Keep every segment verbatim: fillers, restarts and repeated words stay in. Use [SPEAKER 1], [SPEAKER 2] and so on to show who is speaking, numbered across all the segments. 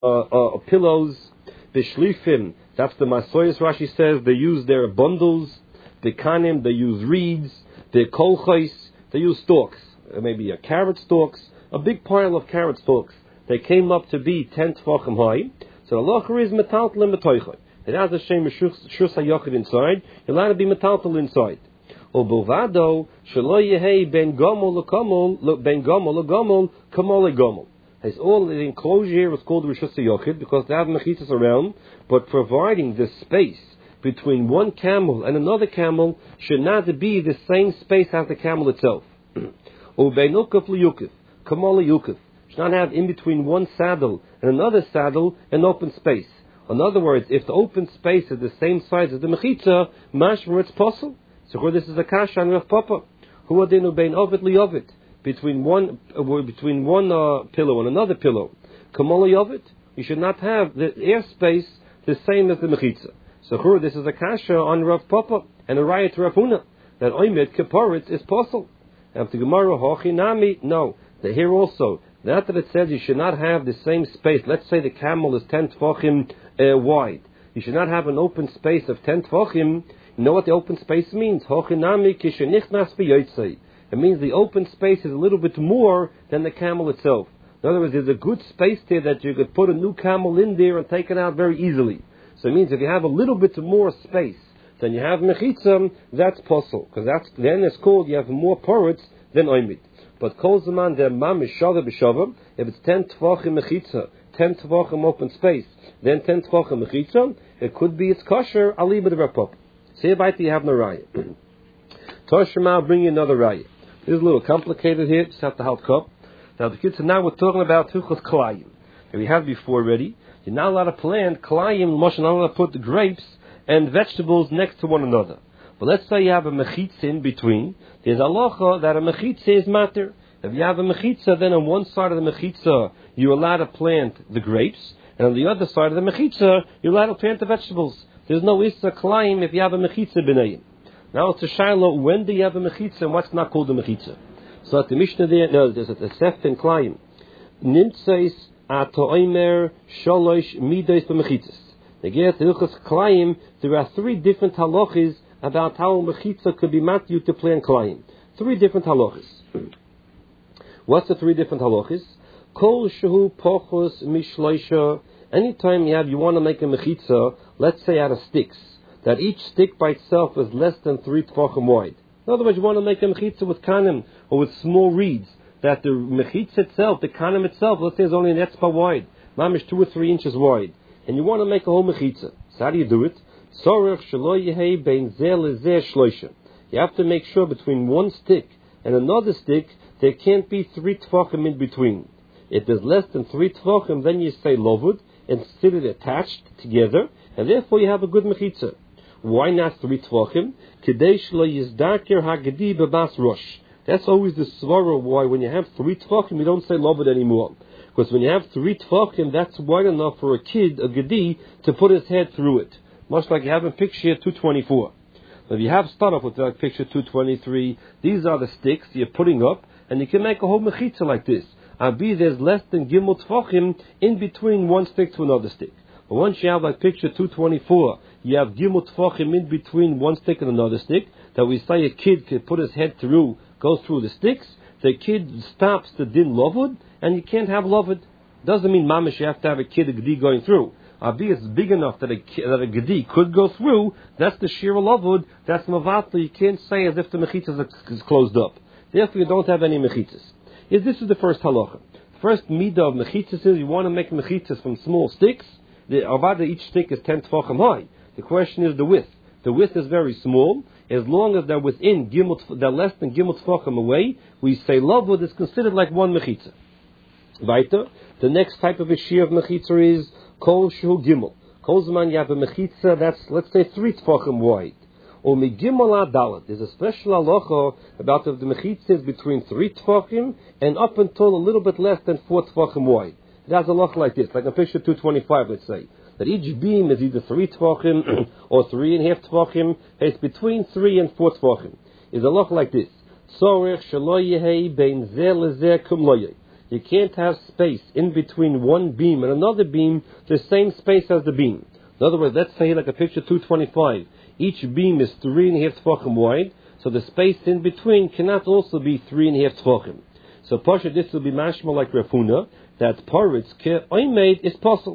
[SPEAKER 1] uh, uh, pillows. The shlifim, that's the masoyas. Rashi says they use their bundles. The kanim, they use reeds. The kolchos, they use stalks. Uh, maybe a carrot stalks, a big pile of carrot stalks. They came up to be ten tefachim high. So the locher is metaltal and metoichai. It has a shem shus hayochid inside. You're allowed to be metaltal inside. O bovado shelo yehei ben gomol lekomol ben gomol legomol kamol legomol. It's all the enclosure here is called Rishus Yochid because they have mechitzas around, but providing the space between one camel and another camel should not be the same space as the camel itself. Ubeinukuf liyukif, kamal liyukif. Should not have in between one saddle and another saddle an open space. In other words, if the open space is the same size as the mechitza, mashmer it's possible. So this is a kasha on Rav Papa. Who adinu bein ovid liyovid. Between one uh, between one uh, pillow and another pillow, Kamala Yovit, you should not have the airspace the same as the Mechitza. So this is a kasha on Rav Papa and a riot to Rav Huna that Oimed Kaporitz is possible. After Gemara Hochinami, no. The here also, not that it says you should not have the same space. Let's say the camel is ten tefachim uh, wide. You should not have an open space of ten tefachim. You know what the open space means? Hochinami kishenichnas v'yotzei. It means the open space is a little bit more than the camel itself. In other words, there's a good space there that you could put a new camel in there and take it out very easily. So it means if you have a little bit more space than you have mechitzam, that's possible. Because that's then it's called you have more porets than oimid. But kol zaman der mam is shava b'shava. If it's ten tvachim mechitza, ten tvachim open space, then ten tvachim mechitza, it could be it's kosher. I'll leave it a pop. Say about you have no raya. Toshima, I'll bring you another raya. This is a little complicated here, just have to help up. Now the kids, now we're talking about Tuchos Kalayim. And we have before already. You're not allowed to plant Kalayim, Moshe, not allowed to put the grapes and vegetables next to one another. But let's say you have a mechitza in between. There's a halacha that a mechitza is matter. If you have a mechitza, then on one side of the mechitza, you're allowed to plant the grapes. And on the other side of the mechitza, you're allowed to plant the vegetables. There's no Issa Kalayim if you have a mechitza b'nayim. Now it's a shiloh, when do you have a mechitza and what's not called a mechitza? So at the Mishnah there, no, there's a seft and klayim. Nimtzeis atoimer sholosh midos b'mechitzas. They get the Hilchos Klayim, there are three different halachas about how a mechitza could be matyu to plant klayim. Three different halachas. What's the three different halachas? Kol shehu pochos mishloisha. Anytime you have, you want to make a mechitza, let's say out of sticks, that each stick by itself is less than three tefachim wide. In other words, you want to make a mechitza with kanim or with small reeds, that the mechitza itself, the kanim itself, let's say is only an etzba wide, mamish two or three inches wide, and you want to make a whole mechitza. So how do you do it? Sorech shelo yehei bein zeh lezeh shloisha. You have to make sure between one stick and another stick, there can't be three tefachim in between. If there's less than three tefachim, then you say lovud, and sit it attached together, and therefore you have a good mechitza. Why not three tvachim? Kadesh lo yizdaker hagadi bebas rosh. That's always the svara why when you have three tvachim you don't say loved anymore. Because when you have three tvachim, that's wide enough for a kid, a gadi, to put his head through it. Much like you have in picture two twenty-four. If you have start off with like picture two twenty-three, these are the sticks you're putting up, and you can make a whole mechitza like this. Abi, there's less than gimel tvachim in between one stick to another stick. But once you have like picture two twenty-four, you have gimel tefachim in between one stick and another stick, that we say a kid can put his head through, goes through the sticks, the kid stops the din lovud, and you can't have lovud. Doesn't mean mamish you have to have a kid, a gedi going through. Abi is big enough that a, that a gedi could go through, that's the shira lovud, that's mavatli, you can't say as if the mechitzas is closed up. Therefore you don't have any mechitzas. Is This is the first halacha. First midah of mechitzas is you want to make mechitzas from small sticks. The avada, each stick is ten tefachim high. The question is the width. The width is very small. As long as they're within gimel, they're less than gimel tefachim away, we say lavud is considered like one mechitza. Weiter, the next type of a shear of mechitza is kol shehu gimel. Kol zaman you have a mechitza that's, let's say, three tefachim wide. Or mi gimel adalat. There's a special halacha about if the mechitza is between three tefachim and up until a little bit less than four tefachim wide. It has a look like this, like in picture two twenty-five, let's say. That each beam is either three tvachim or three and a half tvachim. It's between three and four tvachim. Is a look like this. You You can't have space in between one beam and another beam, the same space as the beam. In other words, let's say like a picture two twenty-five. Each beam is three and a half tefachim wide, so the space in between cannot also be three and a half tefachim. So Pasha, this will be mashma like Rav Huna, that paritz ke oimed is possible.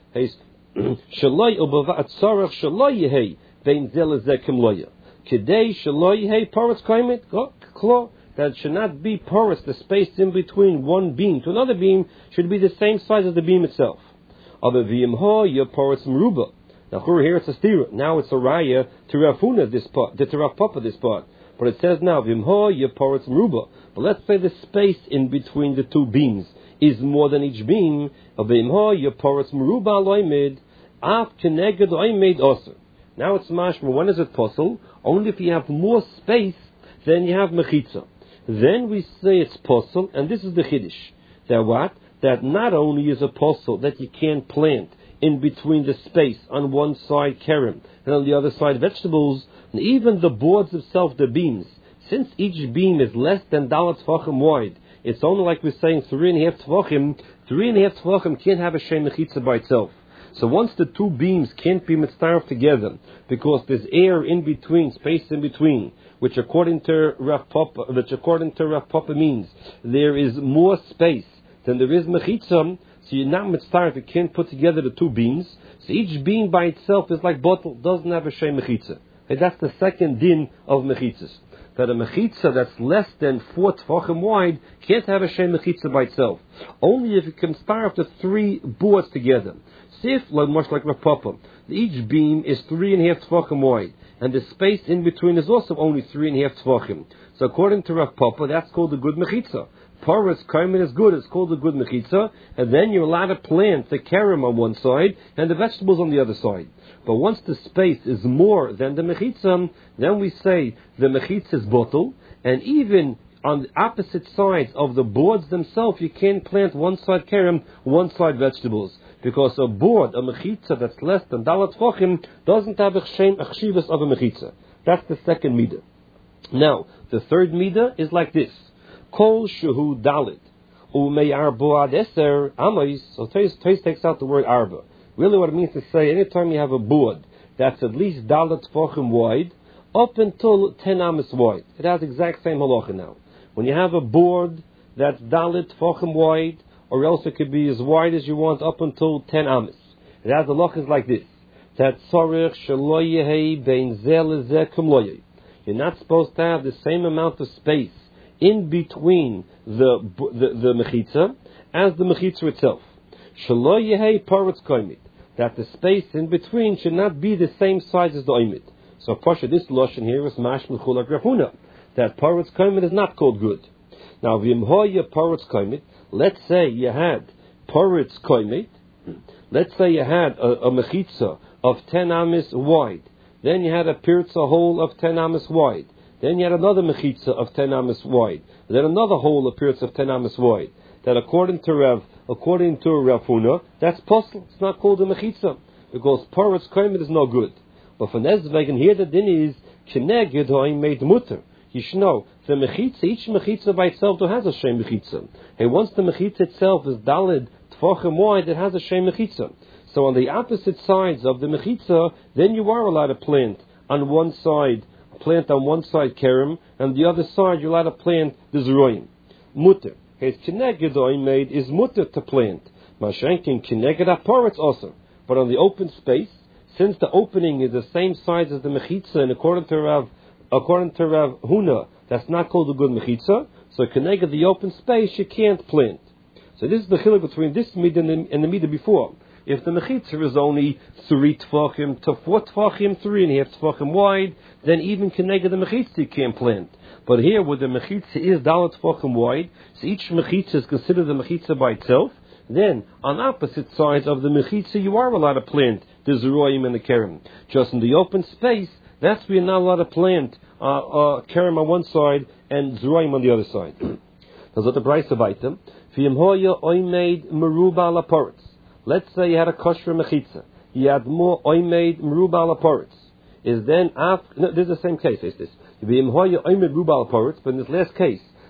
[SPEAKER 1] Shaloi ubava atzarach shaloi yehei vein zel zekim loya. Kedei shaloi yehei paritz kaimet klo. That should not be porous. The space in between one beam to another beam should be the same size as the beam itself. Other v'imho your porous meruba. Now here it's a stira. Now it's a raya to Rav Huna this part, to Rav Papa this part. But it says now v'imho your porous meruba. But let's say the space in between the two beams is more than each beam. V'imho your porous meruba loimid af keneged loimid also. Now it's mashma. When is it possible? Only if you have more space than you have mechitza. Then we say it's possible, and this is the chiddush. That what? That not only is it possible that you can't plant in between the space on one side kerem and on the other side vegetables, and even the boards itself, the beams, since each beam is less than dalat tefachim wide, it's only like we're saying three and a half tefachim. Three and a half tefachim can't have a shem mechitza by itself. So once the two beams can't be mitzaref together because there's air in between, space in between, which according to Rav Papa, which according to Rav Papa means there is more space than there is mechitza, so you're not mitzaref, you can't put together the two beams. So each beam by itself is like bottle, doesn't have a shem mechitza. And that's the second din of mechitzas. That a mechitza that's less than four tefachim wide can't have a shem mechitza by itself. Only if you can start the three boards together. If, like much like Rav Papa, each beam is three and a half tefachim wide, and the space in between is also only three and a half tefachim. So according to Rav Papa, that's called a good mechitza. Paris kaimin is good; it's called a good mechitza, and then you're allowed to plant the kerem on one side and the vegetables on the other side. But once the space is more than the mechitza, then we say the mechitza is bottle, and even on the opposite sides of the boards themselves, you can't plant one side kerem, one side vegetables. Because a board, a mechitza that's less than dalat tefachim, doesn't have a shem achshivas of a mechitza. That's the second midah. Now, the third midah is like this. Kol shehu dalit, umei arbo ad eser amois. So Tais takes out the word arba. Really what it means to say, anytime you have a board that's at least dalat tefachim wide, up until ten amas wide. It has the exact same halacha now. When you have a board that's dalit tefachim wide, or else it could be as wide as you want up until ten amas. It has the halachas like this. That tzarich shelo yehei bein zeh lezeh kum loyeh. You're not supposed to have the same amount of space in between the the, the mechitza as the mechitza itself. Shelo yehei paritz koimit. That the space in between should not be the same size as the oimit. So Pasha, this lashon here is mashma chulak Rav Huna. That paritz koimit is not called good. Now v'imhoya paritz koimit. Let's say you had paritz koimit. Let's say you had a, a mechitza of ten amas wide. Then you had a pirza hole of ten amas wide. Then you had another mechitza of ten amas wide. Then another hole of pirza of ten amas wide. That according to Rav, according to Rav Huna, that's possible. It's not called a mechitza because paritz koimit is no good. But for Nezvegen here the din is keneged ho'im made mutter. You should know, the mechitza, each mechitza by itself has a shem mechitza. And once the mechitza itself is dalid tefachim wide, it has a shem mechitza. So on the opposite sides of the mechitza, then you are allowed to plant on one side, plant on one side kerem, and the other side you're allowed to plant the zeroim. Mutter. His kineged made is mutter to plant. Mashenkin kineged aparetz also. But on the open space, since the opening is the same size as the mechitza, and according to Rav According to Rav Huna, that's not called a good mechitza. So connected the open space, you can't plant. So this is the chiluk between this midah and the, and the midah before. If the mechitza is only three tefachim to four tefachim, three and a half tefachim wide, then even connected the mechitza you can't plant. But here, where the mechitza is dalat tefachim wide, so each mechitza is considered a mechitza by itself. Then, on opposite sides of the mechitza, you are allowed to plant the zeroim and the kerem. Just in the open space, that's where you're not allowed to plant uh, uh, kerem on one side and zeroim on the other side. That's what the Brisa about them. V'yimhoya oimed meruba laporitz. Let's say you had a kosher mechitza. You had more oimed meruba laporitz. Is then after, no, this is the same case, is this. V'yimhoya oimed meruba laporitz, but in this last case,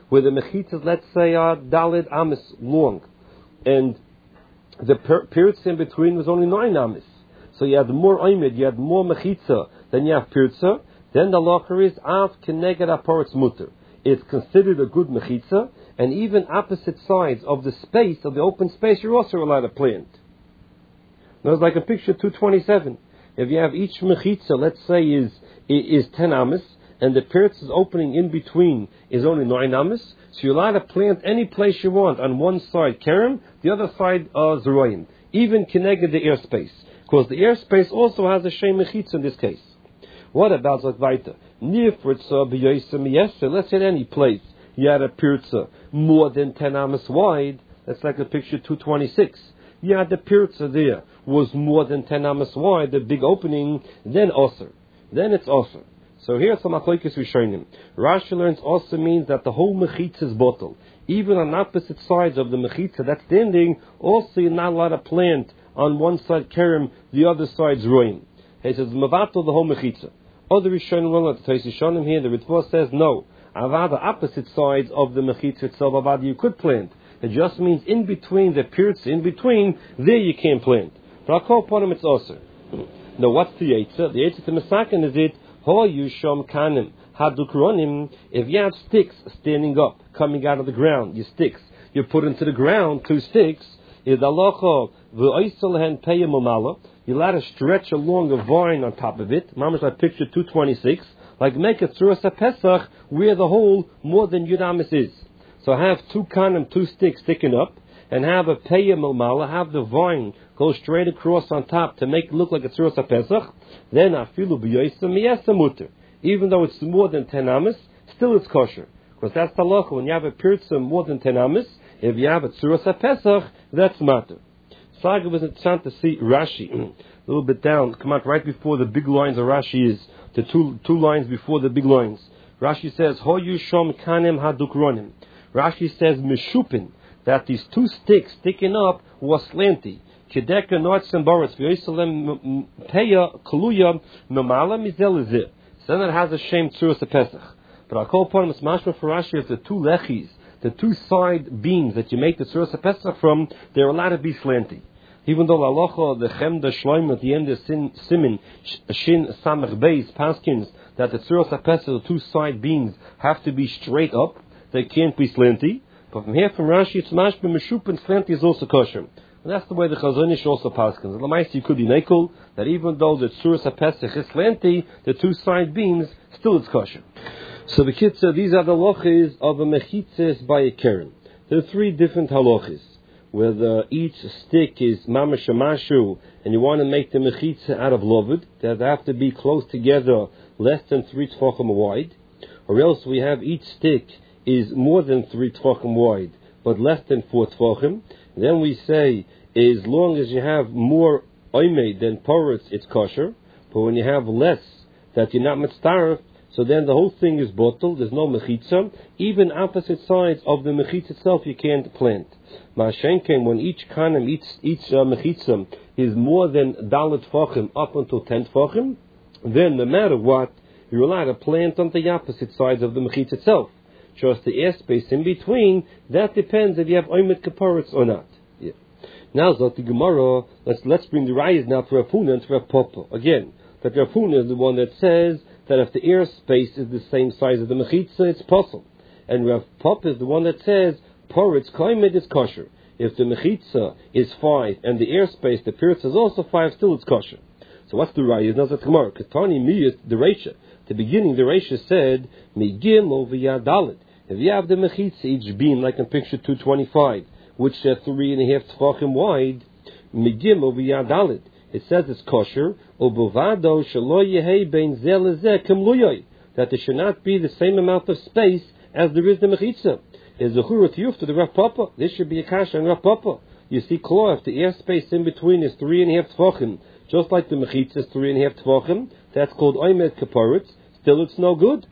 [SPEAKER 1] where the mechitzas, let's say, are dalid amis long, and the per- periods in between was only nine amis. So you had more oimid, you had more mechitza than you have pirza. Then the locher is av keneged aparetz mutter. It's considered a good mechitza, and even opposite sides of the space, of the open space, you're also allowed to plant. Now it's like a picture two twenty-seven. If you have each mechitza, let's say, is is ten amis, and the pirtz's opening in between is only nine amis, so you're allowed to plant any place you want. On one side kerem, the other side uh, zeroyim. Even keneged the airspace, because the airspace also has a shem mechitza in this case. What about Zakvaita? Nifritza b'yosem yesser. Let's say any place you had a pirza more than ten amas wide. That's like a picture two twenty-six. You had the pirza there was more than ten amas wide, the big opening. Then osir. Then it's osir. So here's some machlokes rishonim. Rashi learns osir means that the whole mechitza is bottled. Even on opposite sides of the mechitza that's standing, also you're not allowed to plant on one side kerem, the other side's ruin. He says mavato the whole mechitza. Other Rishonim will not say Rishonim here. The Ritva says no. Avad the opposite sides of the mechitza itself, avad you could plant. It just means in between the pirtz, in between there you can't plant. But I'll call upon him it's also. Now what's the yetzer? The yetzer to Mesakin is it ho yusham kanim hadukronim. If you have sticks standing up, coming out of the ground, your sticks, you put into the ground two sticks. Is alocha v'oisel peyam umala. You're allowed to stretch along a vine on top of it. Mamash like picture two twenty-six. Like make a tzuras pesach where the hole more than yudamis is. So have two kanim, two sticks sticking up, and have a peyam umala, have the vine go straight across on top to make it look like a tzuras pesach. Then afilu b'yoisem miyesa muter. Even though it's more than ten amis, still it's kosher. Because that's the locha. When you have a pirza more than ten amis, if you have a tzuras pesach, that's matter. Saga was interesting to see Rashi a little bit down, come out right before the big lines of Rashi is the two two lines before the big lines. Rashi says Hoyu Shom Kanem Hadukronim. Rashi says Meshupin, that these two sticks sticking up was slanty. Kedeka Nortzem Boris Vyoisalem Peya Kaluya Nomala Mizelizir. So then it has a shame Tzuras Pesach. But I'll call upon him as mashma for Rashi if the two lechis, the two side beams that you make the Tzuras Pesach from, they're allowed to be slanty. Even though Lalocha, the Chemda Shloim at the end of Sin, Simin, Shin Samach Beis, Paskins, that the Tzuras HaPesach, the two side beams, have to be straight up, they can't be slanty. But from here, from Rashi, it's mashma Meshup and slanty is also kosher. And that's the way the Chazonish also Paskins. The Lamaisi could be Nekel, that even though the Tzuras HaPesach is slanty, the two side beams, still it's kosher. So the Kitzah, these are the halachas of a mechitzes by a keren. There are three different halachas. Whether each stick is mamash mashu, and you want to make the mechitza out of lovid, that they have to be close together, less than three tefachim wide, or else we have each stick is more than three tefachim wide, but less than four tefachim. Then we say, as long as you have more oimed than poritz, it's kosher. But when you have less, that you're not mitzdaref, so then the whole thing is bottled. There's no mechitza. Even opposite sides of the mechitza itself, you can't plant. Ma'ashenken, when each kanem, each each uh, mechitza is more than dalet tefachim up until ten tefachim, then no matter what, you're allowed to plant on the opposite sides of the mechitza itself. Just the airspace in between, that depends if you have oimet kaparitz or not. Yeah. Now, Zot the Gemara, let's let's bring the rayas now to Rav Huna and to Rav Papa again. That Rav Huna is the one that says that if the airspace is the same size as the mechitza, it's possible. And Rav Papa is the one that says poritz koimed is kosher. If the mechitza is five and the airspace, the pirtz is also five, still it's kosher. So what's the raya? Now that Gemara, Katani miyut the Reisha. The beginning, the Reisha said migim over yadalit. If you have the mechitza each beam, like in picture two twenty-five, which is three and a half tefachim wide, migim over yadalit. It says it's kosher. Ubuvado shelo yehei bein zeh lezeh kemluyoi. That there should not be the same amount of space as there is the mechitza. Is the churut yuf to the Rav Papa? This should be a kasha and Rav Papa. You see, Klo, if the airspace in between is three and a half tefachim, just like the mechitza is three and a half tefachim, that's called oimed kaparitz. Still, it's no good.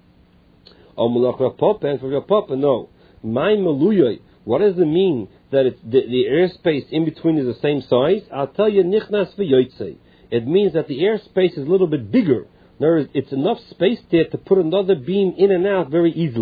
[SPEAKER 1] Omelach Rav Papa, and for Rav Papa, no. My meluyoi. What does it mean that it's the, the airspace in between is the same size? I'll tell you, nichnas v'yotzei. It means that the airspace is a little bit bigger. In other words, it's enough space there to put another beam in and out very easily.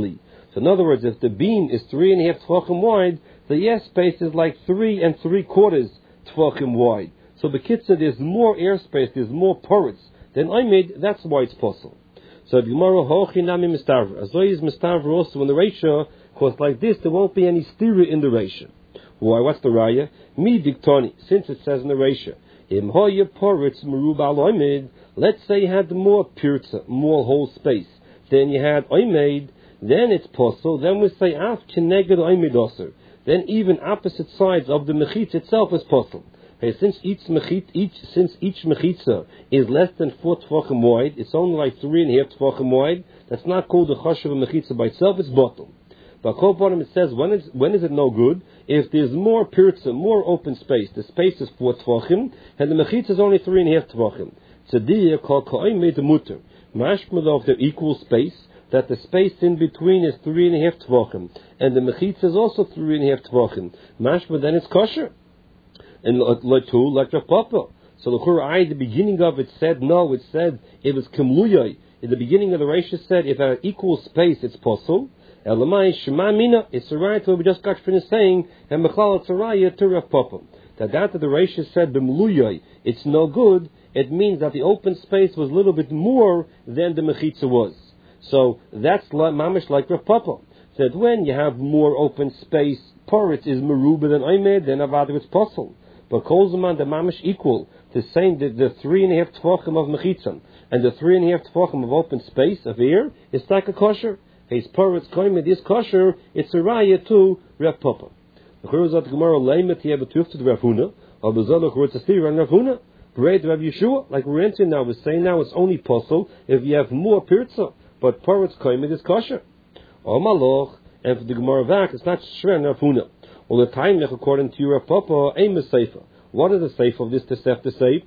[SPEAKER 1] So in other words, if the beam is three and a half tvachim wide, the air space is like three and three quarters tvachim wide. So b'kitzur, there's more airspace, there's more porous than Oimid, that's why it's possible. So Gemara hochi nami mistavra. As though is mistavra also in the ratio, because like this there won't be any stira in the ratio. Why? What's the raya? Mi diktoni, since it says in the ratio, im hoya poritz meruba al Oimid. Let's say you had more pirza, more whole space than you had Oimid, then it's possible. Then we say af keneged Oimid also. Then even opposite sides of the mechitza itself is possible. Hey, since each mechit, each since each mechitza is less than four tvachim wide, it's only like three and a half tvachim wide. That's not called the chashuv of mechitza by itself. It's bottom. But kol bottom it says when is when is it no good? If there's more pirza, more open space, the space is four tvachim, and the mechitza is only three and a half tvachim. Tzediyah kol ka'im made the mutter. Mashma of the equal space, that the space in between is three and a half tvachim, and the mechitza is also three and a half tvachim. Mashma then it's kosher. And like two, like Rav Papa. So the Qur'an at the beginning of it said no. It said it was kimluyay. In the beginning of the Reisha said if at equal space it's possible. Elamai shema mina. It's a right what we just got finished saying. And Mechlal it's a raya to Rav Papa. That that the Reisha said b'mluyay it's no good. It means that the open space was a little bit more than the mechitza was. So that's like, mamish like Rav Papa. That when you have more open space, porit is meruba than Oimid, then avadu it's possible. But kol zaman the mamish equal, the same, the, the three and a half tvachim of mechitzam and the three and a half tvachim of open space of air is like a kosher. His poritz koimid is kosher. It's a raya to Rav Papa. The Churuzat Gemara leimet yebetuf to the Rav Huna. Abuzalach Rutzastir and Rav Huna. Parade Rav Yeshua, like we're into now. We're saying now it's only possible if you have more pirza, but poritz koimid is kosher. O maloch, and for the Gemara back, it's not shver Rav Huna. Well, the time according to Rav Papa, aim is safer. What is the safe of this Tosef to say?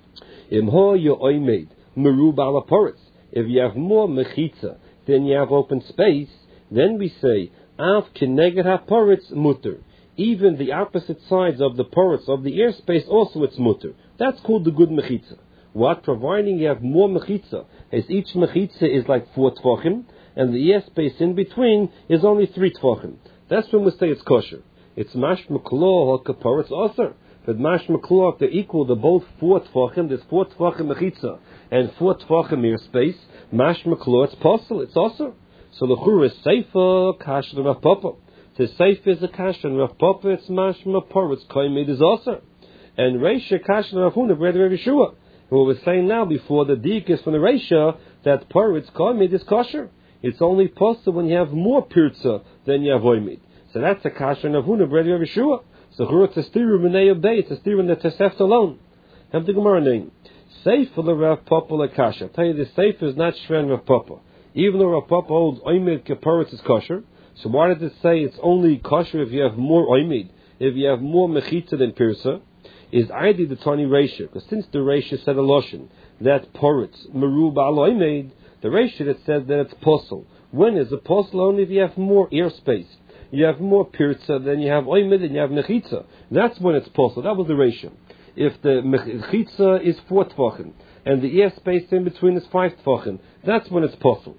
[SPEAKER 1] Im ho yo oimed merub ala poritz. If you have more mechitza than you have open space, then we say af keneged ha poritz mutter. Even the opposite sides of the poritz of the airspace also it's mutter. That's called the good mechitza. What? Providing you have more mechitza, as each mechitza is like four tvachim, and the airspace in between is only three tvachim. That's when we say it's kosher. It's mashma klo ha kaporitz aser. But mashma klo, if they're equal, they're both four tvachim. There's four tvachim mechitza and four tvachim airspace. Mashma klo, it's possible. It's aser. So the chur is seifa kash the Rav Papa. The seif is a kash and Rav Papa. It's mashma poritz koimid is aser. And reisha kash and Rav Huna bread Rav Yeshua. What we're saying now before the dik is from the reisha that poritz koimid is kosher. It's only possible when you have more pirza than you have oimid. So that's a kasha and Avuna bread of Yeshua. So churut testiru b'nei obday. It's a stiru in the teseft alone. Have the Gemara name. Seif for the Rav Papa la kasha. Tell you the seif is not shven Rav Papa. Even though Rav Papa holds oimid kaporitz is kosher. So why did it say it's only kosher if you have more oimid, if you have more mechitza than pirza? Is Aidi the Tani Reisha? Because since the Reisha said a loshen that poritz merub al oimid, the Reisha that said that it's possible. When is it possible? Only if you have more airspace. You have more pirza than you have oimid and you have mechitza. That's when it's possible. That was the ratio. If the mechitza is four tvachim and the airspace in between is five tvachim, that's when it's possible.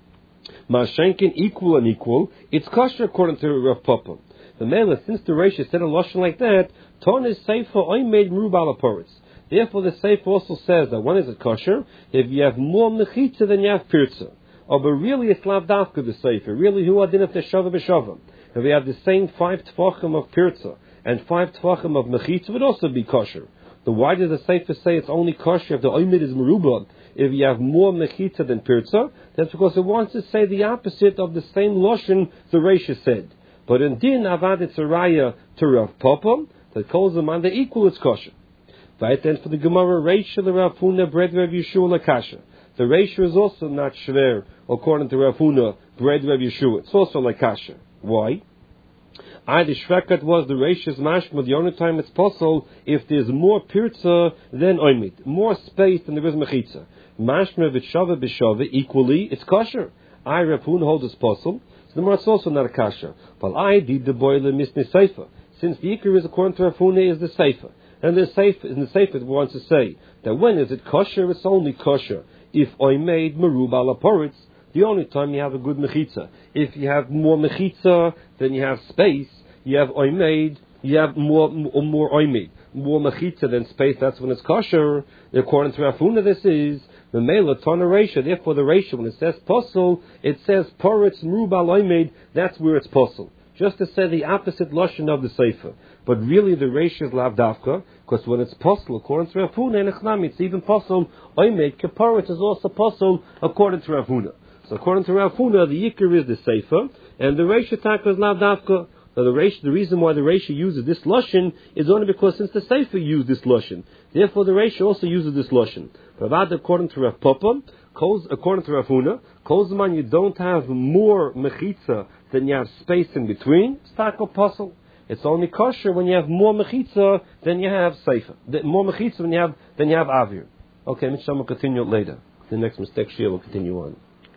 [SPEAKER 1] Mashenkin equal and equal, it's kosher according to Rav Papa. The Mela, since the ratio said a lashon like that, ton is safe for oimid merubal poritz. Therefore, the Seif also says that when is it kosher? If you have more mechitza than you have pirza. Oh, but really it's lav dafka the Sefer. Really, who adin of the shava b'shava? If we have the same five tvachim of pirza and five tvachim of mechitza, would also be kosher. But why does the Sefer say it's only kosher if the oimid is meruba? If you have more mechitza than pirza, that's because it wants to say the opposite of the same loshen the Reisha said. But in din avad it's a raya to Rav Papa that calls them on the equal it's kosher. Right then for the Gemara, Reisha the Rav Huna bread Rav Yeshua lakasha. The Reisha is also not shver according to Rav Huna bread Rav Yeshua. It's also lakasha. Why? I the shvekat was the Reisha's mashma. The only time it's possible if there's more pirza than oimid, more space than there is mechitza. Mashma v'shava b'shava equally it's kosher. I Rav Huna holds it's possible. So the Gemara it's also not a kasha. But I did the boiler misni seifa. Since the ikar is according to Rav Huna is the seifa. And the Seif, in the Seif wants to say that when is it kosher? It's only kosher if oimid merub ala poritz. the only time you have a good mechitza. If you have more mechitza, then you have space. You have oimed, you have more more oimed, more mechitza than space. That's when it's kosher. According to Rav Huna, this is the mela ton ratio. Therefore, the ratio when it says posel, it says poritz mrubal oimed. That's where it's posel. Just to say the opposite lashon of the sefer. But really, the ratio is lav dafka, because when it's posel, according to Rav Huna, and Echnami, it's even posel oimed. Kaporitz is also posel according to Rav Huna. So according to Rav Huna, the yikr is the sefer, and the ratio taka is lav dafka. So the, ratio, the reason why the ratio uses this lashon is only because since the sefer used this lashon, therefore the ratio also uses this lashon. But about according to Rav Papa, according to Rav Huna, Kozman you don't have more mechitza than you have space in between. It's taka posel. It's only kosher when you have more mechitza than you have sefer. More mechitza when you have than you have avir. Okay, Misham will continue later. The next mistake Shia will continue on.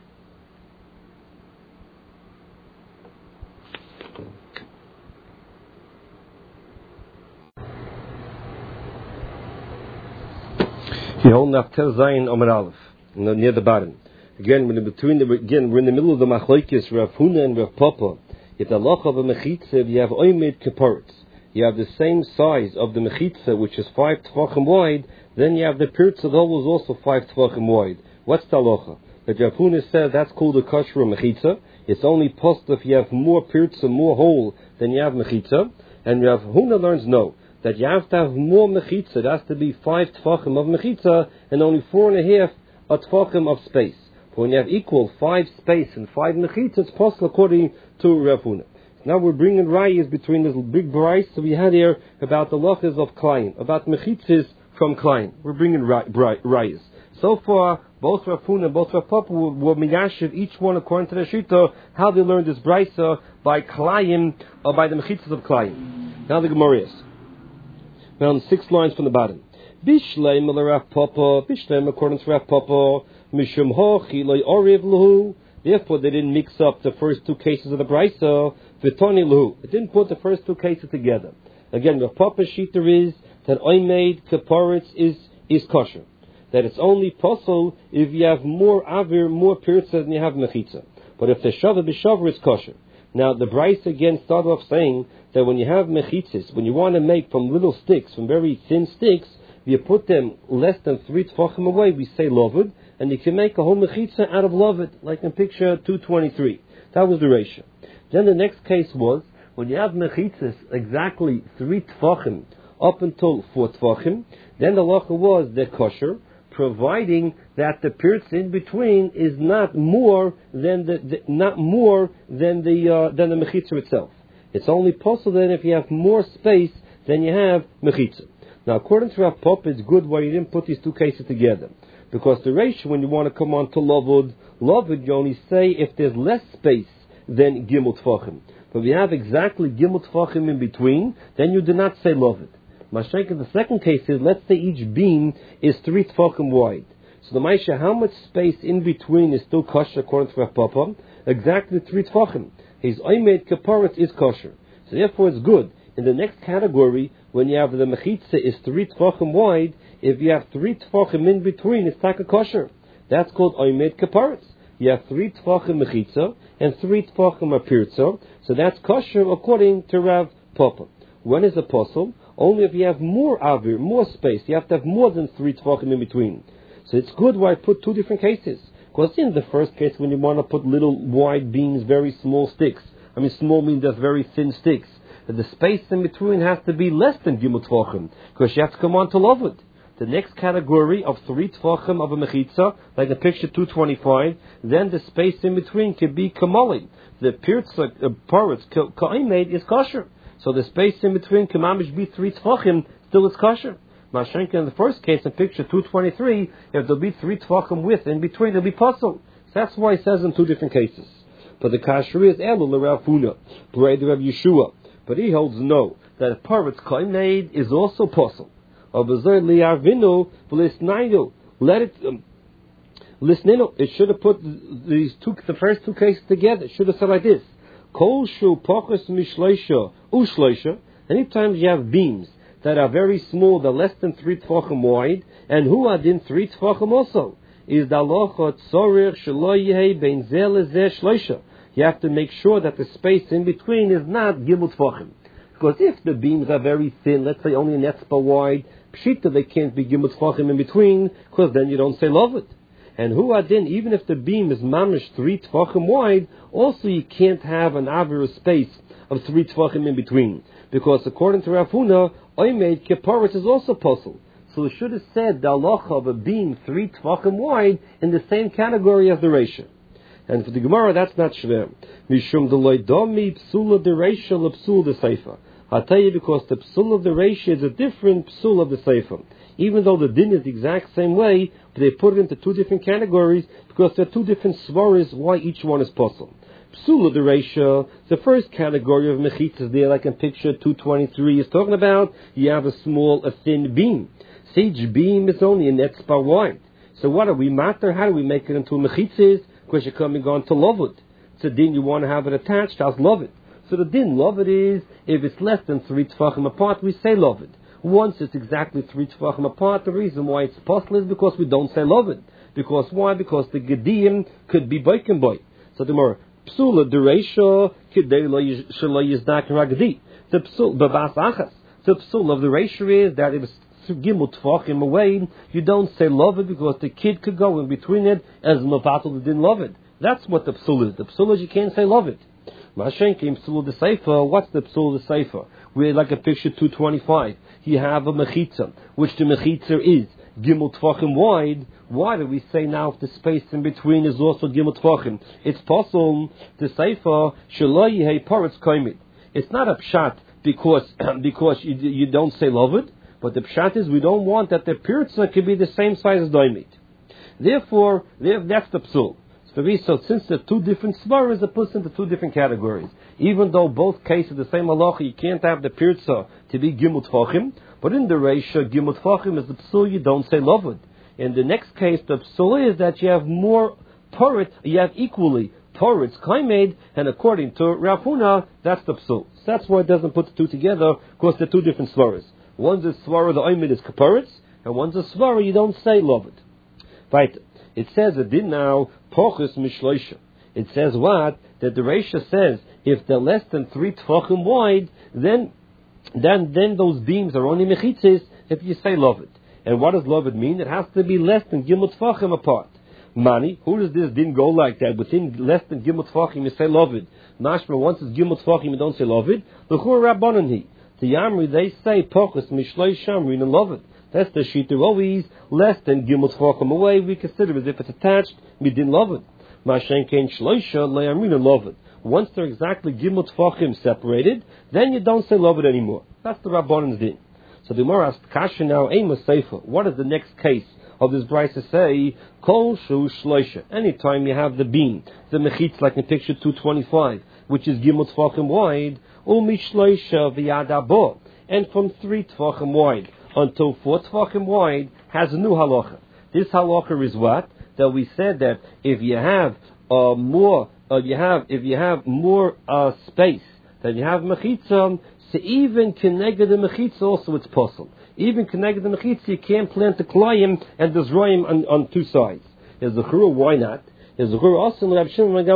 [SPEAKER 1] You hold Naftel Zayin Omer Aleph, near the bottom. Again, we're in between the, again, we're in the middle of the Machlokes, Rav Huna and Rav Papa. If the loch of a mechitza, you have oimed kaporitz. You have the same size of the mechitza, which is five tvachim wide. Then you have the pirtza, that was also five tvachim wide. What's the locha? The Rav Huna said that's called a kosher mechitza. It's only post if you have more pirtza, more hole than you have mechitza. And Rav Huna learns no. That you have to have more mechitza. It has to be five tfachim of mechitza and only four and a half a tfachim of space. But when you have equal five space and five mechitza, it's possible according to Rav Huna. Now we're bringing rayas between this big bryce that we had here about the lachas of Klein, about mechitzas from Klein. We're bringing rayas. So far, both Rav Huna and both Rav Papa were, were miyashiv, each one according to the shita, how they learned this brysa by Klein or by the mechitzas of Klein. Now the Gemara is. Now, six lines from the bottom. Bishleim el Rav Papa, Bishleim according to Rav Papa, Mishum hochi loy oriv lahu. Therefore, they didn't mix up the first two cases of the brisa. V'toni lahu. It didn't put the first two cases together. Again, Rav Papa's shita is that oimed kaporitz is is kosher. That it's only possible if you have more avir, more pirtza than you have mechitza. But if the shava b'shavar is kosher. Now, the Bryce again started off saying that when you have mechitzis, when you want to make from little sticks, from very thin sticks, you put them less than three tfachim away, we say lovud, and you can make a whole mechitza out of lovud, like in picture two twenty-three. That was the ratio. Then the next case was, when you have mechitzis exactly three tfachim up until four tfachim, then the lacha was they're kosher, providing that the pirtz in between is not more than the, the not more than the uh, than the mechitza itself. It's only possible then if you have more space than you have mechitza. Now, according to Rav Papa, it's good why you didn't put these two cases together, because the ratio when you want to come on to lovud, lovud you only say if there's less space than gimel tfachim. But if you have exactly gimel tfachim in between, then you do not say lovud. Mashenk, the second case is, let's say each beam is three tfachim wide. So the Maisha, how much space in between is still kosher according to Rav Papa? Exactly three tfachim. His oimed kaporitz is kosher. So therefore it's good. In the next category, when you have the mechitza is three tfachim wide, if you have three tfachim in between, it's taka kosher. That's called oimed kaporitz. You have three tfachim mechitza and three tfachim apirtza. So that's kosher according to Rav Papa. When is it possible? Only if you have more avir, more space. You have to have more than three tfachim in between. So it's good why I put two different cases. Because in the first case, when you want to put little wide beams, very small sticks. I mean, small means that's very thin sticks. That the space in between has to be less than gimel tfachim, because you have to come on to lovud. The next category of three tfachim of a mechitza, like the picture two twenty-five, then the space in between can be kamali. The pirtza, uh, parutz, ka'imade is kosher. So the space in between can mamish be three tfachim, still it's kosher. Mashenka in the first case, in picture two twenty-three, if there'll be three tfachim width in between, there'll be puzzle. So that's why it says in two different cases. But the kasher is Elul Rav Huna, Brei Rav Yeshua. But he holds no, that a parutz ka'imade is also puzzle. Let it um, listen. It should have put these two, the first two cases together. It should have said like this: Kol shu pachas mishleisha ushleisha. Anytime you have beams that are very small, they're less than three tefachim wide, and hu adin three tefachim also. is the halacha tzorich shelo yehei bein zeh lezeh shloisha. You have to make sure that the space in between is not gimel tfachim. Because if the beams are very thin, let's say only an etzba wide, pshita they can't be gimel tfachim in between, because then you don't say lovet. And hu adin, even if the beam is mamish three tfachim wide, also you can't have an avera space of three tfachim in between. Because according to Rav Huna, oimed keparis is also possible. So it should have said the halacha of a beam three tfachim wide in the same category as the reisha. And for the Gemara, that's not shver. Mishum deloy domi psula de reisha lepsul de seifa. I'll tell you because the psul of the reisha is a different psul of the seifa. Even though the din is the exact same way, but they put it into two different categories because there are two different svaras why each one is possible. Psula de reisha, the first category of mechitzas there, like in picture two twenty-three is talking about, you have a small, a thin beam. Each beam is only an etzba wide. So what are we matter? How do we make it into mechitzas? Because you're coming on to lovud. So din you want to have it attached as lovud. So the din lovud is, if it's less than three tefachim apart, we say lovud. Once it's exactly three tefachim apart, the reason why it's possible is because we don't say lovud. Because why? Because the gedim could be boikin boy. So the more psula dereisha kidei lo yizdak ragdi. The psul babas achas. The psul of the reisha is that if it's gimel tefachim away, you don't say lovud because the kid could go in between it as mapatul didn't love it. That's what the psul is. The psul is you can't say lovud. Mashen came psul the seifa. What's the psul the seifa? We're like a picture two twenty-five. You have a mechitza, which the mechitza is gimel tefachim wide. Why do we say now if the space in between is also gimel tefachim? It's possible the seifa shelo yehei paretz kaimid. It's not a pshat because because you, you don't say lovud. But the pshat is we don't want that the pirza could be the same size as doimit. Therefore, that's the psul. So since there are two different svaras, it puts into two different categories. Even though both cases the same halacha, you can't have the pirza to be gimel tefachim. But in the reisha, gimel tefachim is the psul. You don't say lovud. In the next case, the psul is that you have more porit. You have equally poritz kaimed, and according to Rav Huna, that's the psul. So that's why it doesn't put the two together because they're two different svaras. One's a svara, the oimid is kaparitz, and one's a svara, you don't say loved. Right. It says, it did now, pochus mishloisha. It says what? That the Reisha says, if they're less than three tefachim wide, then, then, then those beams are only mechitzes if you say loved. And what does loved mean? It has to be less than gimel tefachim apart. Mani, who does this din go like that? Within less than gimel tefachim, you say loved. Mashma, once it's gimel tefachim, you don't say loved. L'chur rabbanon hi. The Yamri, they say, Pochus, Mishloi Shamri, and love it. That's the sheet. They're always less than Gimel Tfachim away. We consider it as if it's attached, we didn't love it. Mashen Kain Shloisha, Le'amrina, love it. Once they're exactly Gimel Tfachim separated, then you don't say love it anymore. That's the Rabbanon's din. So the Gemara asked, Kasha now, Ema Seifa. What is the next case of this brayse to say? Kol Shu Shloisha. Anytime you have the beam, the mechitz, like in picture two twenty-five, which is Gimel Tfachim wide, Umishloisha v'yadabo, and from three tefachim wide until four tefachim wide has a new halacha. This halacha is what? That we said that if you have uh, more, uh, you have if you have more uh, space than you have mechitza, so even connected the mechitza also it's possible. Even connected the mechitza, you can't plant the klayim and destroy him on, on two sides. Is the churah, why not? Is the churah also in Rav Shimon